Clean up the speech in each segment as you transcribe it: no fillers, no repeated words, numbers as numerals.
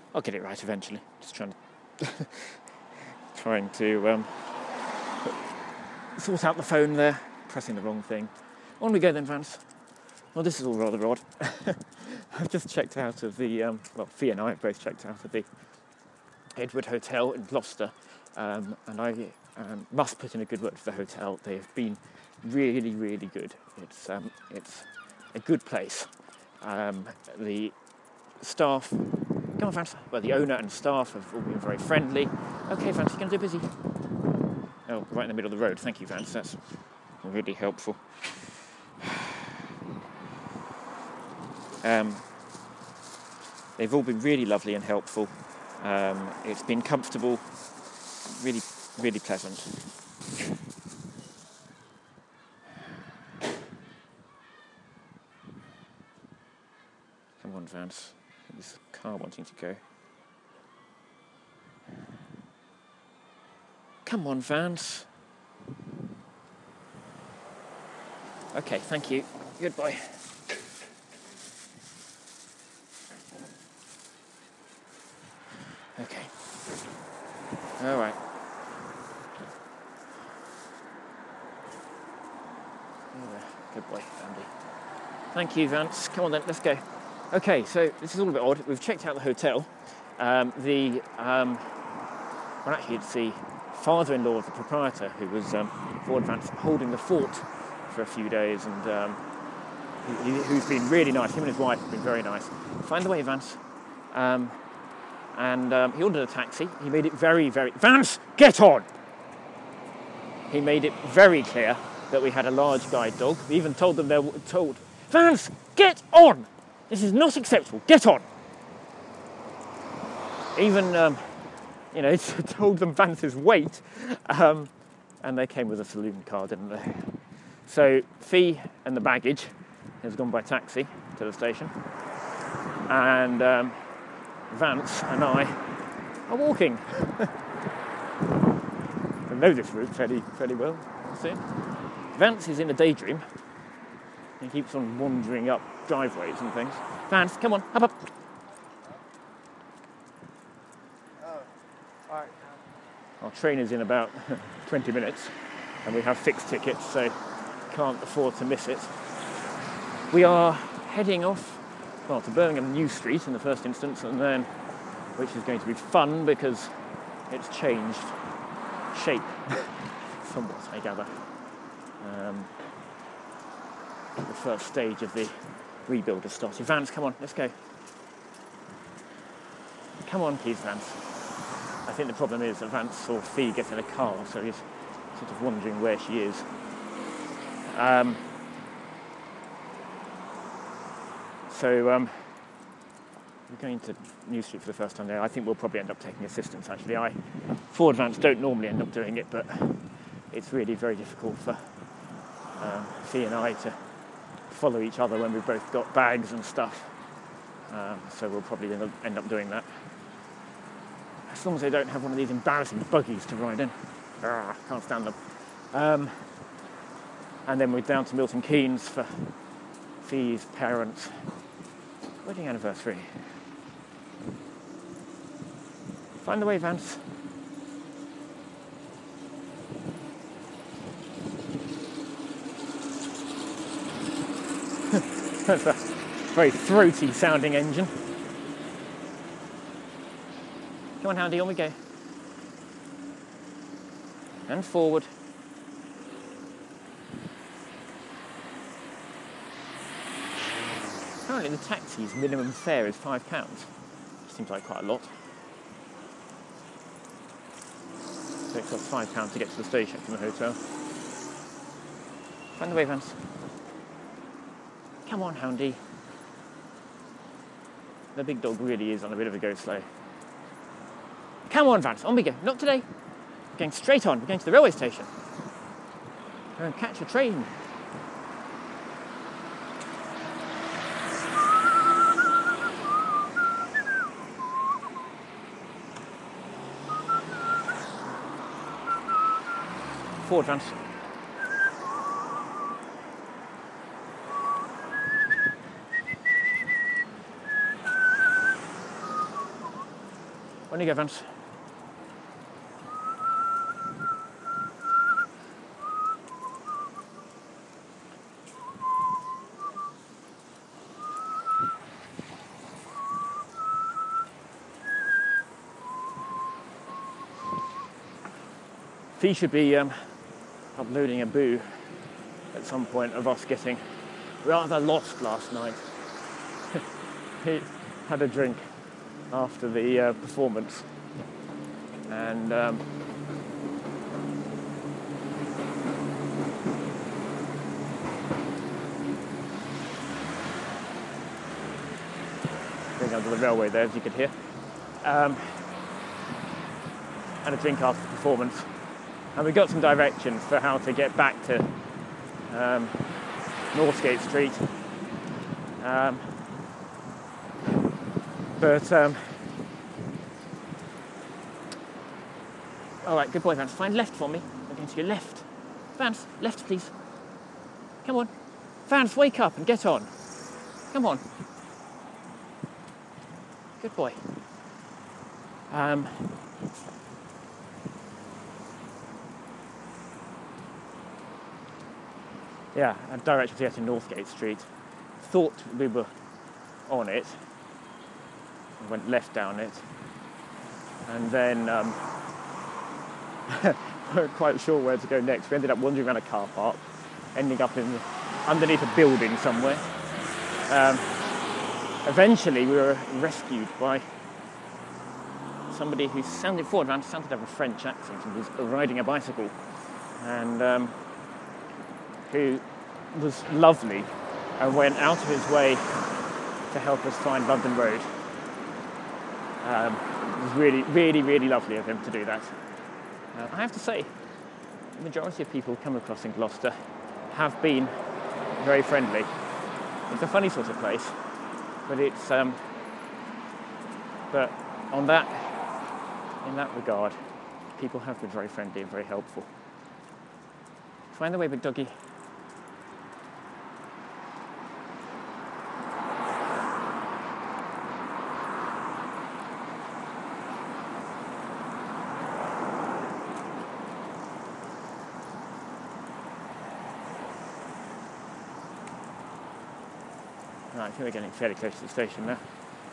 I'll get it right eventually. Just trying to sort out the phone there, pressing the wrong thing. On we go then, Vance. Well, this is all rather odd. I've just checked out of the, Fee and I have both checked out of the Edward Hotel in Gloucester, and I must put in a good word for the hotel. They have been really, really good. It's a good place. The staff, come on, Vance. Well, the owner and staff have all been very friendly. Okay, Vance, you're going to do busy. Oh, right in the middle of the road. Thank you, Vance. That's really helpful. They've all been really lovely and helpful. It's been comfortable, really, really pleasant. Come on, Vance. This car wanting to go. Come on, Vance. Okay, thank you. Goodbye. Okay. All right. Good boy, Andy. Thank you, Vance. Come on then, let's go. Okay, so this is all a bit odd. We've checked out the hotel. Actually, it's the father-in-law of the proprietor who was, Ford Vance, holding the fort for a few days, and who's been really nice. Him and his wife have been very nice. Find the way, Vance. He ordered a taxi. He made it very, very... Vance, get on! He made it very clear that we had a large guide dog. We even told them Vance, get on! This is not acceptable. Get on! Even, told them Vance's weight. And they came with a saloon car, didn't they? So Fee and the baggage has gone by taxi to the station. And Vance and I are walking. I know this route fairly well. See? Vance is in a daydream. He keeps on wandering up driveways and things. Vance, come on, up. Oh, all right. Our train is in about 20 minutes, and we have fixed tickets, so can't afford to miss it. We are heading off, to Birmingham New Street in the first instance, and then, which is going to be fun because it's changed shape somewhat, I gather. The first stage of the rebuild has started. Vance, come on, let's go. Come on, please, Vance. I think the problem is that Vance saw Fee get in a car, so he's sort of wondering where she is. We're going to New Street for the first time there. I think we'll probably end up taking assistance, actually. Ford Vance don't normally end up doing it, but it's really very difficult for Fee and I to follow each other when we've both got bags and stuff. So we'll probably end up doing that. As long as they don't have one of these embarrassing buggies to ride in. Can't stand them. And then we're down to Milton Keynes for Fee's parents' wedding anniversary. Find the way, Vance. That's a very throaty sounding engine. Come on, Handy, on we go. And forward. Apparently the taxi's minimum fare is £5. Seems like quite a lot. So it costs £5 to get to the station from the hotel. Find the way, Vance. Come on, Houndy. The big dog really is on a bit of a go slow. Come on, Vance, on we go. Not today. We're going straight on. We're going to the railway station. We're going to catch a train. Forward, Vance. On you go, Vance. Fee should be uploading a boo at some point of us getting rather lost last night. He had a drink after the performance, and I think under the railway there, as you could hear. Had a drink after the performance, and we got some directions for how to get back to Northgate Street. All right, good boy, Vance. Find left for me. I'm going to your left. Vance, left, please. Come on. Vance, wake up and get on. Come on. Good boy. Yeah, a direction to get to Northgate Street. Thought we were on it. We went left down it. And then weren't quite sure where to go next. We ended up wandering around a car park, ending up underneath a building somewhere. Eventually we were rescued by somebody who sounded to have a French accent and was riding a bicycle, and who was lovely and went out of his way to help us find London Road. It was really, really, really lovely of him to do that. I have to say, the majority of people come across in Gloucester have been very friendly. It's a funny sort of place, but it's but in that regard, people have been very friendly and very helpful. Find the way, big doggy. Right, I think we're getting fairly close to the station now.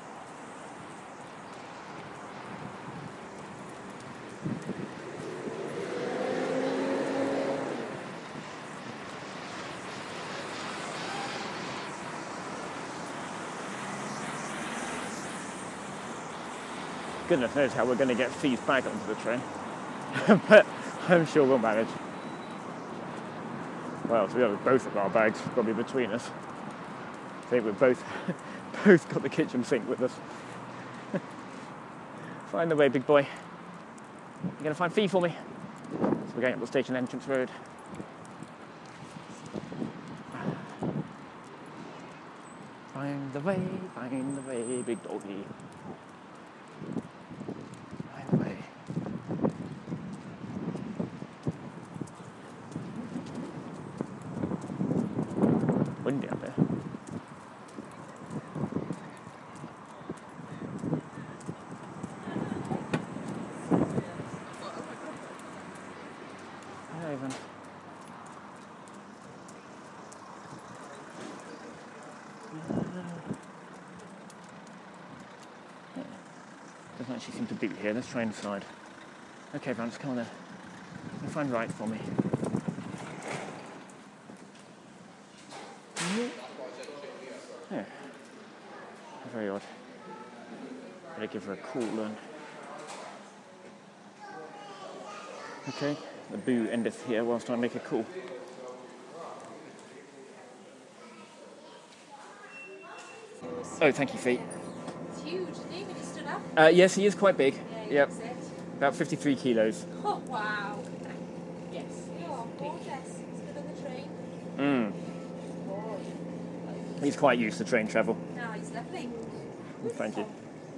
Goodness knows how we're going to get Fee's bag onto the train, but I'm sure we'll manage. Well, to be honest, both of our bags probably between us. I think we've both got the kitchen sink with us. Find the way, big boy. You're going to find Fee for me? So we're going up the station entrance road. Find the way, big doggy. Find the way. Windy up there. Doesn't actually seem to boot here. Let's try inside. Okay, Vance, come on then. You find right for me. Yeah. Very odd. Better give her a call then. Okay, the boo endeth here whilst I make a call. Oh, thank you, Fee. It's huge, isn't he, when you stood up? Yes, he is quite big. Yeah, Yep. About 53 kilos. Oh, wow. Yes. Oh, gorgeous. He's good on the train. He's quite used to train travel. No, he's lovely. Thank you.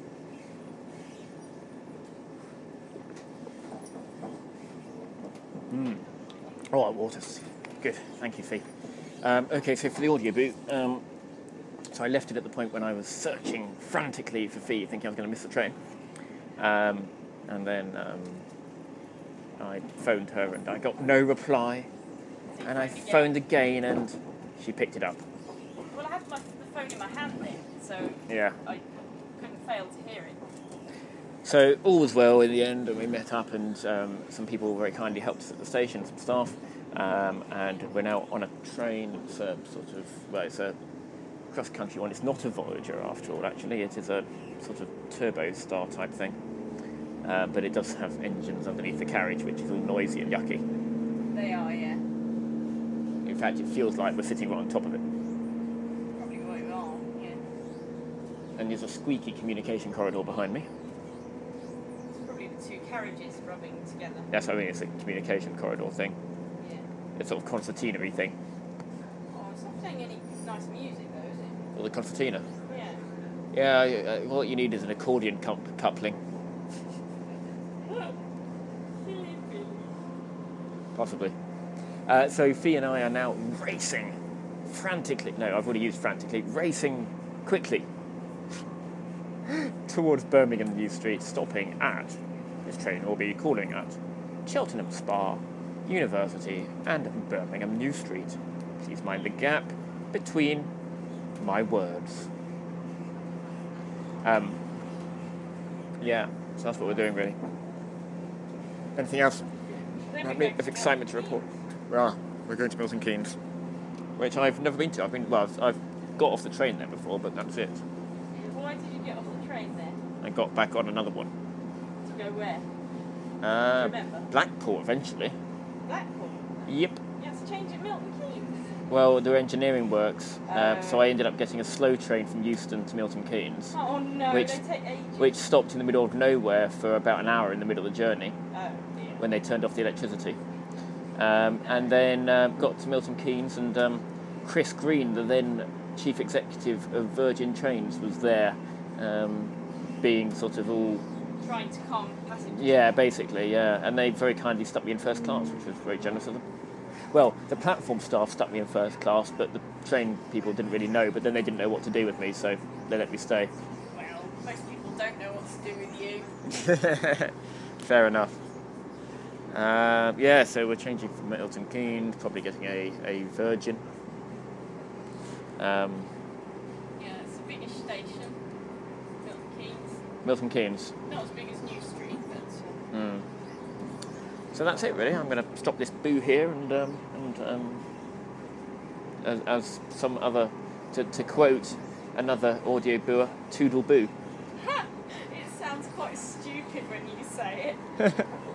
All right, Waters. Good, thank you, Fee. Okay, so for the audio boot, so I left it at the point when I was searching frantically for Fee, thinking I was going to miss the train. And then I phoned her and I got no reply. And I phoned again and she picked it up. Well, I had the phone in my hand then, so Yeah. I couldn't fail to hear it. So all was well in the end, and we met up, and some people very kindly helped us at the station, some staff, and we're now on a train. It's a it's a cross-country one. It's not a Voyager after all, actually. It is a sort of turbo star type thing, but it does have engines underneath the carriage, which is all noisy and yucky. They are, yeah. In fact, it feels like we're sitting right on top of it. Probably what you are, yeah. And there's a squeaky communication corridor behind me. It's probably the two carriages rubbing together. That's what I mean, it's a communication corridor thing. Yeah. It's sort of concertina-y thing. Oh, it's not playing any nice music though, is it? Or the concertina. Yeah. Yeah, what you need is an accordion coupling. Possibly. So Fee and I are now racing frantically. No, I've already used frantically. Racing quickly towards Birmingham New Street, stopping at, this train will be calling at, Cheltenham Spa, University and Birmingham New Street. Please mind the gap between my words. Yeah, so that's what we're doing really. Anything else? Of excitement to report? We're going to Milton Keynes, which I've never been to. I've got off the train there before, but that's it. Why did you get off the train there? I got back on another one. To go where? Remember? Blackpool eventually. Blackpool? Yep. You have to change at Milton Keynes? Well, there are engineering works, so I ended up getting a slow train from Euston to Milton Keynes. Oh no, Which- they take ages. Which stopped in the middle of nowhere for about an hour in the middle of the journey Oh dear. when they turned off the electricity. And then got to Milton Keynes, and Chris Green, the then chief executive of Virgin Trains, was there, being sort of all... Trying to calm passengers. Yeah, basically, yeah. And they very kindly stuck me in first class, which was very generous of them. Well, the platform staff stuck me in first class, but the train people didn't really know, but then they didn't know what to do with me, so they let me stay. Well, most people don't know what to do with you. Fair enough. Yeah, so we're changing from Milton Keynes, probably getting a Virgin. Yeah, it's a biggish station. Milton Keynes. Milton Keynes. Not as big as New Street, but... So that's it, really. I'm going to stop this boo here, and as some other, to quote another audio booer, toodle boo. It sounds quite stupid when you say it.